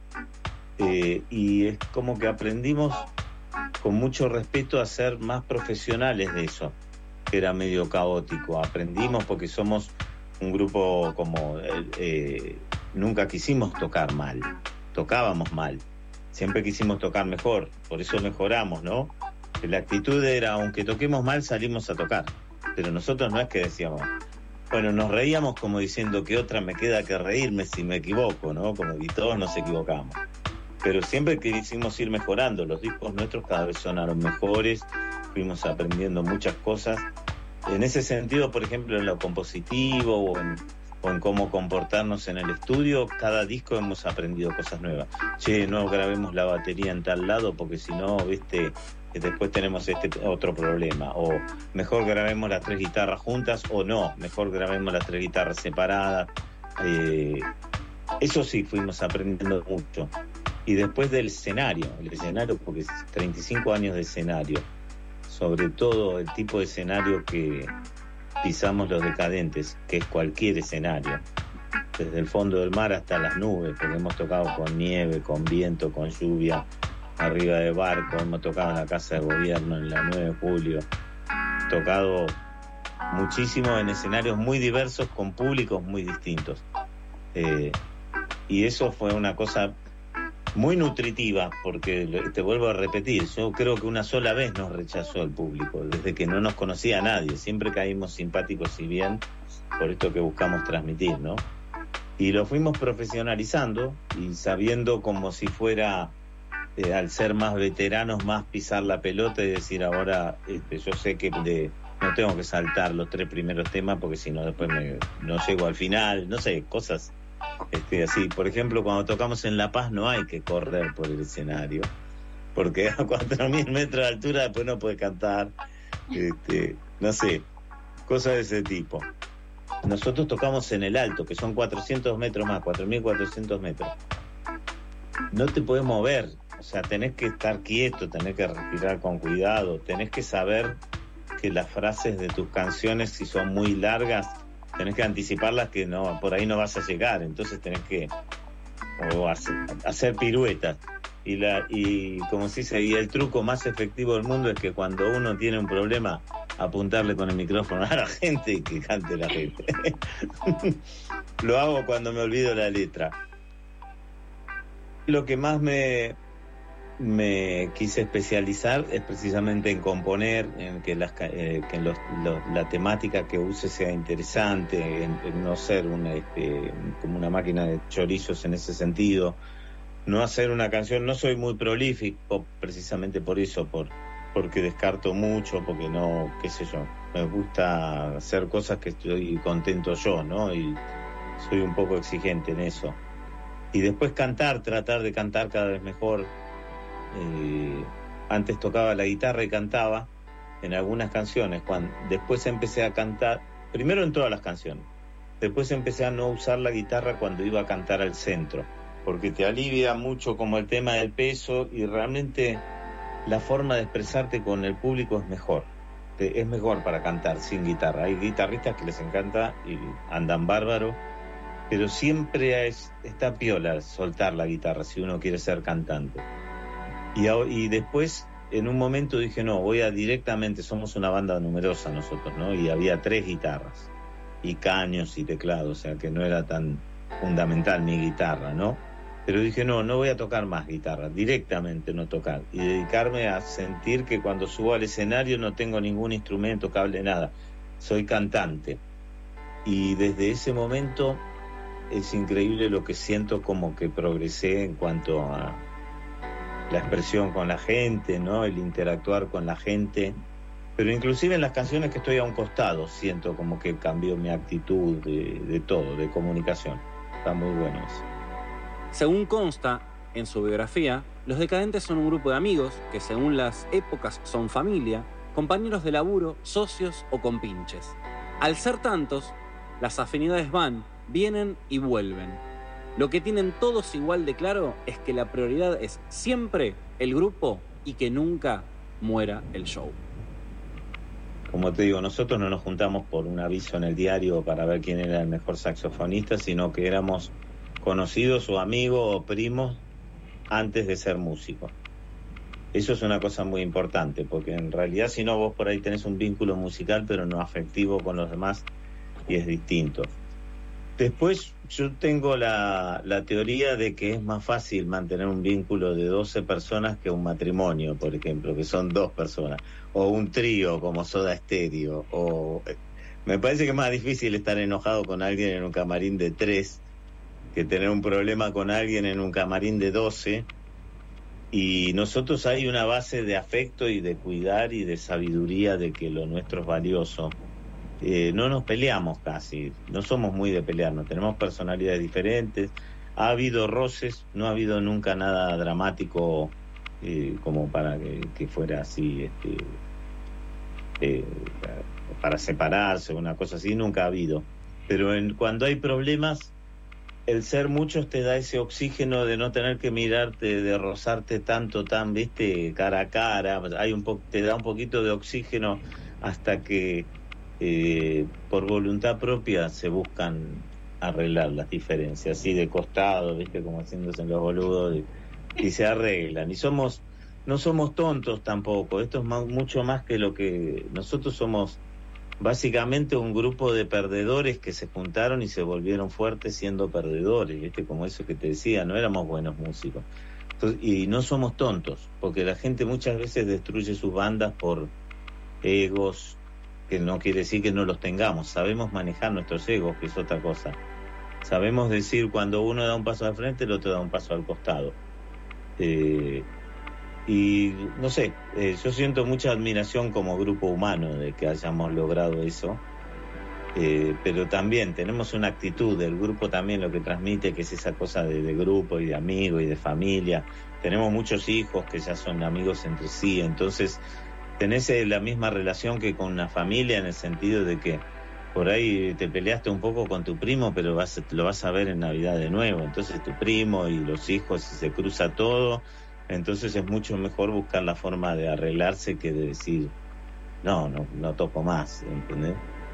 eh, y es como que aprendimos con mucho respeto a ser más profesionales de eso, que era medio caótico. Aprendimos porque somos un grupo como eh, eh, nunca quisimos tocar mal, tocábamos mal, siempre quisimos tocar mejor, por eso mejoramos, ¿no? La actitud era, aunque toquemos mal, salimos a tocar. Pero nosotros no es que decíamos, bueno, nos reíamos como diciendo que otra me queda que reírme si me equivoco, ¿no? Como que todos nos equivocamos. Pero siempre quisimos ir mejorando. Los discos nuestros cada vez sonaron mejores, fuimos aprendiendo muchas cosas. En ese sentido, por ejemplo, en lo compositivo o en, o en cómo comportarnos en el estudio, cada disco hemos aprendido cosas nuevas. Che, no grabemos la batería en tal lado porque si no, viste, después tenemos este otro problema, o mejor grabemos las tres guitarras juntas, o no, mejor grabemos las tres guitarras separadas. Eh, eso sí, fuimos aprendiendo mucho. Y después del escenario, el escenario, porque treinta y cinco años de escenario, sobre todo el tipo de escenario que pisamos los Decadentes, que es cualquier escenario, desde el fondo del mar hasta las nubes, porque hemos tocado con nieve, con viento, con lluvia, arriba de barco, hemos tocado en la Casa de Gobierno en la nueve de julio, tocado muchísimo en escenarios muy diversos con públicos muy distintos. Eh, y eso fue una cosa muy nutritiva, porque te vuelvo a repetir, yo creo que una sola vez nos rechazó el público, desde que no nos conocía a nadie, siempre caímos simpáticos y bien por esto que buscamos transmitir, ¿no? Y lo fuimos profesionalizando y sabiendo como si fuera, eh, al ser más veteranos, más pisar la pelota y decir ahora, este, yo sé que de, no tengo que saltar los tres primeros temas porque si no después me, no llego al final, no sé, cosas este, así. Por ejemplo, cuando tocamos en La Paz no hay que correr por el escenario, porque a cuatro mil metros de altura después no puedes cantar, este, no sé, cosas de ese tipo. Nosotros tocamos en el alto, que son cuatrocientos metros más, cuatro mil cuatrocientos metros. No te puedes mover, o sea, tenés que estar quieto, tenés que respirar con cuidado, tenés que saber que las frases de tus canciones, si son muy largas, tenés que anticiparlas, que no, por ahí no vas a llegar, entonces tenés que o hacer, hacer piruetas. Y, la, y como se dice, y el truco más efectivo del mundo es que cuando uno tiene un problema, apuntarle con el micrófono a la gente y que cante la gente. Lo hago cuando me olvido la letra. Lo que más me, me quise especializar es precisamente en componer, en que, las, eh, que los, los, la temática que use sea interesante, en, en no ser una, este, como una máquina de chorizos en ese sentido. No hacer una canción, no soy muy prolífico precisamente por eso, por porque descarto mucho, porque no, qué sé yo, me gusta hacer cosas que estoy contento yo, ¿no? Y soy un poco exigente en eso. Y después cantar, tratar de cantar cada vez mejor. Eh, antes tocaba la guitarra y cantaba en algunas canciones, cuando después empecé a cantar, primero en todas las canciones, después empecé a no usar la guitarra cuando iba a cantar al centro, porque te alivia mucho como el tema del peso y realmente la forma de expresarte con el público es mejor. Es mejor para cantar sin guitarra. Hay guitarristas que les encanta y andan bárbaro, pero siempre es, está piola soltar la guitarra si uno quiere ser cantante. Y, y después, en un momento dije, no, voy a directamente, somos una banda numerosa nosotros, ¿no? Y había tres guitarras, y caños y teclados, o sea que no era tan fundamental mi guitarra, ¿no? Pero dije, no, no voy a tocar más guitarra, directamente no tocar, y dedicarme a sentir que cuando subo al escenario no tengo ningún instrumento, cable, nada, soy cantante. Y desde ese momento es increíble lo que siento, como que progresé en cuanto a la expresión con la gente, ¿no? El interactuar con la gente, pero inclusive en las canciones que estoy a un costado siento como que cambió mi actitud de, de todo, de comunicación. Está muy bueno eso. Según consta en su biografía, los Decadentes son un grupo de amigos que según las épocas son familia, compañeros de laburo, socios o compinches. Al ser tantos, las afinidades van, vienen y vuelven. Lo que tienen todos igual de claro es que la prioridad es siempre el grupo y que nunca muera el show. Como te digo, nosotros no nos juntamos por un aviso en el diario para ver quién era el mejor saxofonista, sino que éramos conocidos o amigos o primos antes de ser músicos. Eso es una cosa muy importante, porque en realidad si no, vos por ahí tenés un vínculo musical pero no afectivo con los demás y es distinto. Después yo tengo la, la teoría de que es más fácil mantener un vínculo de doce personas que un matrimonio, por ejemplo, que son dos personas, o un trío como Soda Stereo, o me parece que es más difícil estar enojado con alguien en un camarín de tres que tener un problema con alguien en un camarín de doce. Y nosotros hay una base de afecto y de cuidar y de sabiduría de que lo nuestro es valioso. Eh, no nos peleamos casi, no somos muy de pelearnos, tenemos personalidades diferentes, ha habido roces, no ha habido nunca nada dramático eh, como para que, que fuera así, este, eh, para separarse, una cosa así, nunca ha habido. Pero en, cuando hay problemas, el ser muchos te da ese oxígeno de no tener que mirarte, de rozarte tanto, tan, viste, cara a cara, hay un po- te da un poquito de oxígeno hasta que eh, por voluntad propia se buscan arreglar las diferencias, así de costado, viste, como haciéndose en los boludos, y, y se arreglan. Y somos, no somos tontos tampoco, esto es más, mucho más que lo que nosotros somos, básicamente un grupo de perdedores que se juntaron y se volvieron fuertes siendo perdedores, ¿viste? Como eso que te decía, no éramos buenos músicos. Entonces, y no somos tontos, porque la gente muchas veces destruye sus bandas por egos, que no quiere decir que no los tengamos. Sabemos manejar nuestros egos, que es otra cosa. Sabemos decir cuando uno da un paso al frente, el otro da un paso al costado. Eh, y no sé, eh, yo siento mucha admiración como grupo humano de que hayamos logrado eso. Eh, pero también tenemos una actitud del grupo también, lo que transmite, que es esa cosa de, de grupo y de amigo y de familia. Tenemos muchos hijos que ya son amigos entre sí, entonces tenés la misma relación que con una familia, en el sentido de que por ahí te peleaste un poco con tu primo, pero vas, lo vas a ver en Navidad de nuevo. Entonces tu primo y los hijos, si se cruza todo, entonces es mucho mejor buscar la forma de arreglarse que de decir, no, no, no toco más, ¿entendés?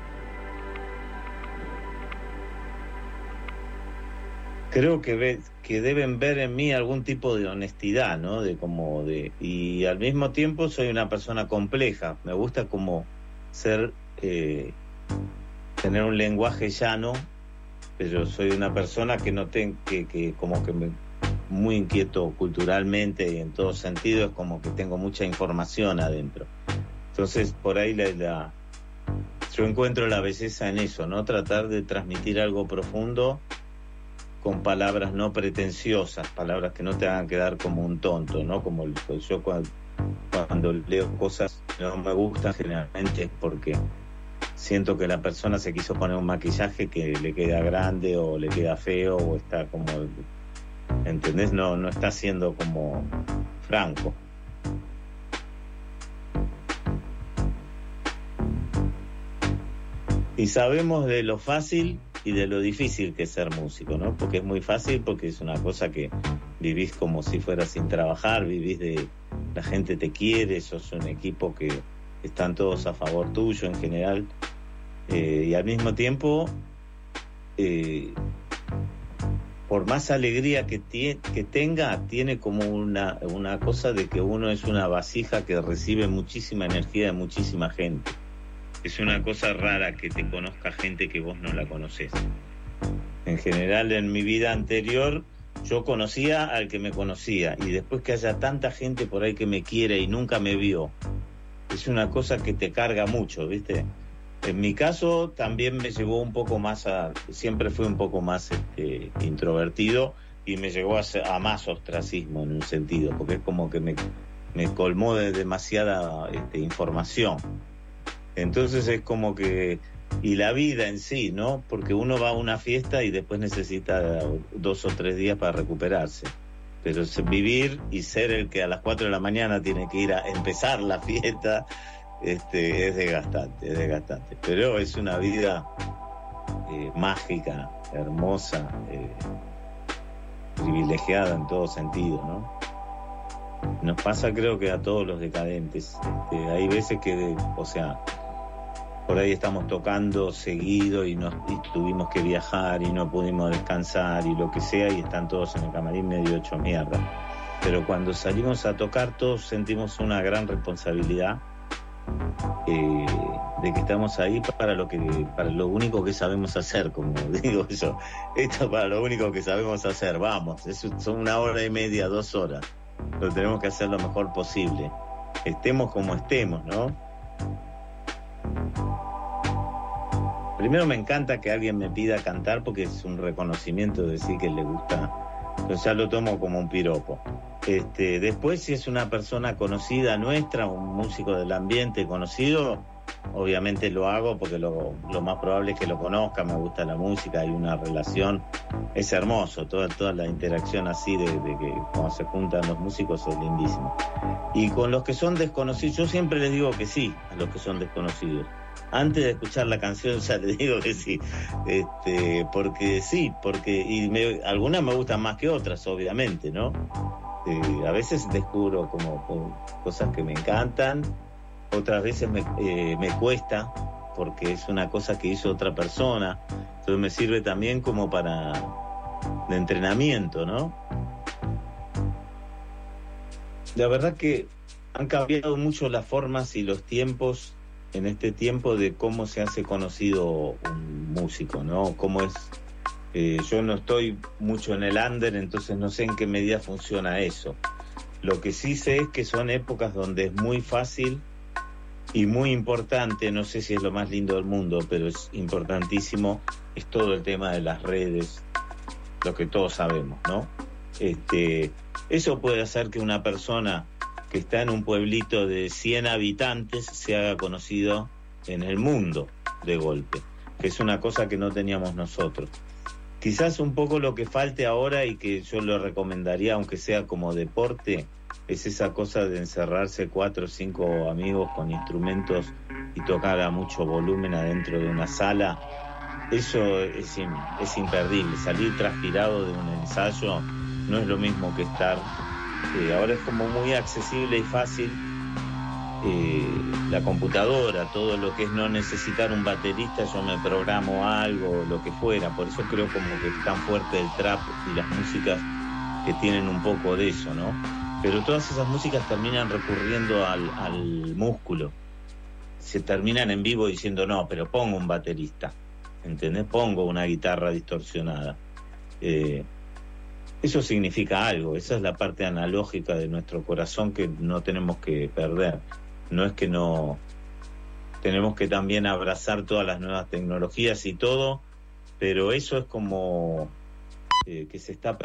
Creo que ve, que deben ver en mí algún tipo de honestidad, ¿no? De como de y al mismo tiempo soy una persona compleja. Me gusta como ser eh, tener un lenguaje llano, pero soy una persona que no tengo que, que como que me muy inquieto culturalmente y en todos sentidos, como que tengo mucha información adentro. Entonces por ahí la, la yo encuentro la belleza en eso, ¿no? Tratar de transmitir algo profundo con palabras no pretenciosas, palabras que no te hagan quedar como un tonto, ¿no? Como yo cuando, cuando leo cosas que no me gustan, generalmente es porque siento que la persona se quiso poner un maquillaje que le queda grande o le queda feo o está como, ¿entendés? No, no está siendo como franco. Y sabemos de lo fácil y de lo difícil que es ser músico, ¿no? Porque es muy fácil, porque es una cosa que vivís como si fueras sin trabajar, vivís de... la gente te quiere, sos un equipo que están todos a favor tuyo en general, eh, y al mismo tiempo, eh, por más alegría que, tie, que tenga, tiene como una, una cosa de que uno es una vasija que recibe muchísima energía de muchísima gente. Es una cosa rara que te conozca gente que vos no la conocés. En general, en mi vida anterior, yo conocía al que me conocía, y después que haya tanta gente por ahí que me quiere y nunca me vio, es una cosa que te carga mucho, ¿viste? En mi caso también me llevó un poco más a... Siempre fui un poco más este, introvertido, y me llegó a, a más ostracismo en un sentido, porque es como que me, me colmó de demasiada este, información. Entonces es como que... Y la vida en sí, ¿no? Porque uno va a una fiesta y después necesita dos o tres días para recuperarse. Pero vivir y ser el que a las cuatro de la mañana tiene que ir a empezar la fiesta, este, es desgastante, es desgastante. Pero es una vida eh, mágica, hermosa, eh, privilegiada en todo sentido, ¿no? Nos pasa, creo que a todos los decadentes. Este, hay veces que, o sea... Por ahí estamos tocando seguido y, nos, y tuvimos que viajar y no pudimos descansar y lo que sea, y están todos en el camarín medio hecho mierda. Pero cuando salimos a tocar, todos sentimos una gran responsabilidad eh, de que estamos ahí para lo que para lo único que sabemos hacer, como digo yo. Esto para lo único que sabemos hacer, vamos, es, son una hora y media, dos horas. Lo tenemos que hacer lo mejor posible. Estemos como estemos, ¿no? Primero me encanta que alguien me pida cantar, porque es un reconocimiento de decir que le gusta. Entonces ya lo tomo como un piropo. Este, después, si es una persona conocida nuestra, un músico del ambiente conocido, obviamente lo hago porque lo, lo más probable es que lo conozca, me gusta la música, hay una relación, es hermoso, toda, toda la interacción así de, de que cuando se juntan los músicos es lindísimo. Y con los que son desconocidos, yo siempre les digo que sí a los que son desconocidos. Antes de escuchar la canción ya les digo que sí, este, porque sí, porque y me, algunas me gustan más que otras, obviamente, ¿no? Eh, a veces descubro como, como cosas que me encantan, otras veces me, eh, me cuesta, porque es una cosa que hizo otra persona, entonces me sirve también como para de entrenamiento, ¿no? La verdad que han cambiado mucho las formas y los tiempos en este tiempo de cómo se hace conocido un músico, ¿no? Cómo es. Eh, yo no estoy mucho en el under, entonces no sé en qué medida funciona eso. Lo que sí sé es que son épocas donde es muy fácil y muy importante, no sé si es lo más lindo del mundo, pero es importantísimo, es todo el tema de las redes, lo que todos sabemos, ¿no? Este, eso puede hacer que una persona que está en un pueblito de cien habitantes se haga conocido en el mundo de golpe, que es una cosa que no teníamos nosotros. Quizás un poco lo que falte ahora y que yo lo recomendaría, aunque sea como deporte, es esa cosa de encerrarse cuatro o cinco amigos con instrumentos y tocar a mucho volumen adentro de una sala. Eso es, es imperdible. Salir transpirado de un ensayo no es lo mismo que estar. Eh, ahora es como muy accesible y fácil eh, la computadora, todo lo que es no necesitar un baterista, yo me programo algo, lo que fuera. Por eso creo como que es tan fuerte el trap y las músicas que tienen un poco de eso, ¿no? Pero todas esas músicas terminan recurriendo al, al músculo. Se terminan en vivo diciendo, no, pero pongo un baterista, ¿entendés? Pongo una guitarra distorsionada. Eh, eso significa algo, esa es la parte analógica de nuestro corazón que no tenemos que perder. No es que no... Tenemos que también abrazar todas las nuevas tecnologías y todo, pero eso es como eh, que se está